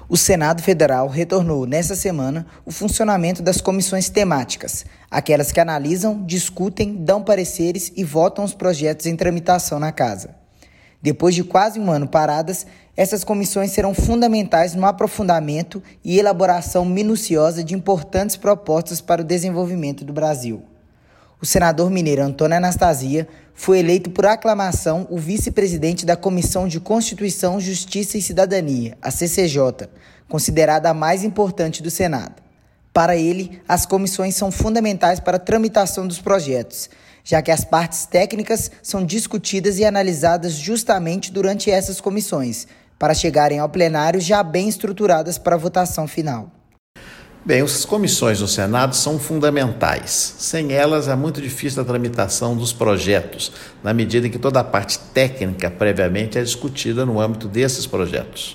O Senado Federal retornou nesta semana o funcionamento das comissões temáticas, aquelas que analisam, discutem, dão pareceres e votam os projetos em tramitação na Casa. Depois de quase um ano paradas, essas comissões serão fundamentais no aprofundamento e elaboração minuciosa de importantes propostas para o desenvolvimento do Brasil. O senador mineiro Antônio Anastasia foi eleito por aclamação o vice-presidente da Comissão de Constituição, Justiça e Cidadania, a CCJ, considerada a mais importante do Senado. Para ele, as comissões são fundamentais para a tramitação dos projetos, já que as partes técnicas são discutidas e analisadas justamente durante essas comissões, para chegarem ao plenário já bem estruturadas para a votação final. Bem, as comissões do Senado são fundamentais. Sem elas é muito difícil a tramitação dos projetos, na medida em que toda a parte técnica previamente é discutida no âmbito desses projetos.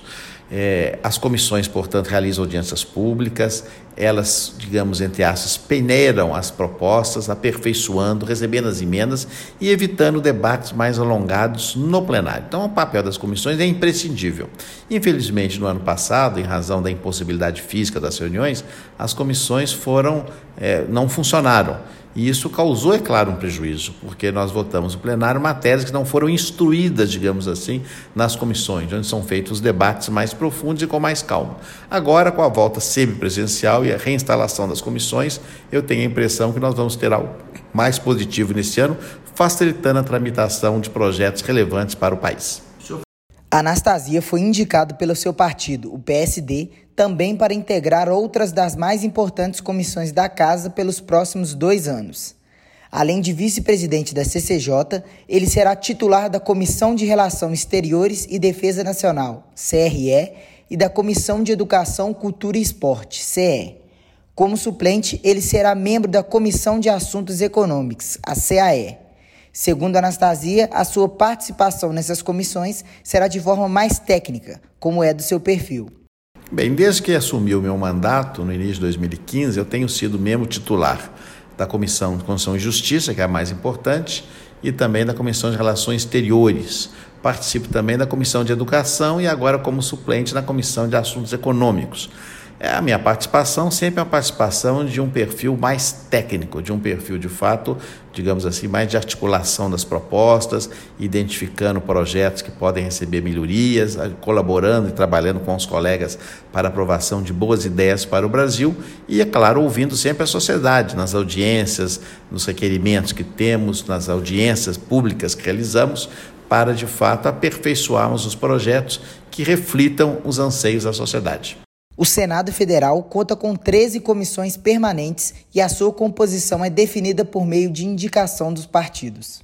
As comissões, portanto, realizam audiências públicas, elas, digamos, entre aspas, peneiram as propostas, aperfeiçoando, recebendo as emendas e evitando debates mais alongados no plenário. Então, o papel das comissões é imprescindível. Infelizmente, no ano passado, em razão da impossibilidade física das reuniões, as comissões não funcionaram. E isso causou, é claro, um prejuízo, porque nós votamos no plenário matérias que não foram instruídas, digamos assim, nas comissões, onde são feitos os debates mais profundos e com mais calma. Agora, com a volta semipresencial e a reinstalação das comissões, eu tenho a impressão que nós vamos ter algo mais positivo nesse ano, facilitando a tramitação de projetos relevantes para o país. Anastasia foi indicado pelo seu partido, o PSD, também para integrar outras das mais importantes comissões da Casa pelos próximos 2 anos. Além de vice-presidente da CCJ, ele será titular da Comissão de Relações Exteriores e Defesa Nacional, CRE, e da Comissão de Educação, Cultura e Esporte, CE. Como suplente, ele será membro da Comissão de Assuntos Econômicos, a CAE. Segundo Anastasia, a sua participação nessas comissões será de forma mais técnica, como é do seu perfil. Bem, desde que assumi o meu mandato, no início de 2015, eu tenho sido membro titular da Comissão de Justiça, que é a mais importante, e também da Comissão de Relações Exteriores. Participo também da Comissão de Educação e agora como suplente na Comissão de Assuntos Econômicos. A minha participação sempre é uma participação de um perfil mais técnico, de um perfil de fato, digamos assim, mais de articulação das propostas, identificando projetos que podem receber melhorias, colaborando e trabalhando com os colegas para aprovação de boas ideias para o Brasil e, é claro, ouvindo sempre a sociedade, nas audiências, nos requerimentos que temos, nas audiências públicas que realizamos, para, de fato, aperfeiçoarmos os projetos que reflitam os anseios da sociedade. O Senado Federal conta com 13 comissões permanentes e a sua composição é definida por meio de indicação dos partidos.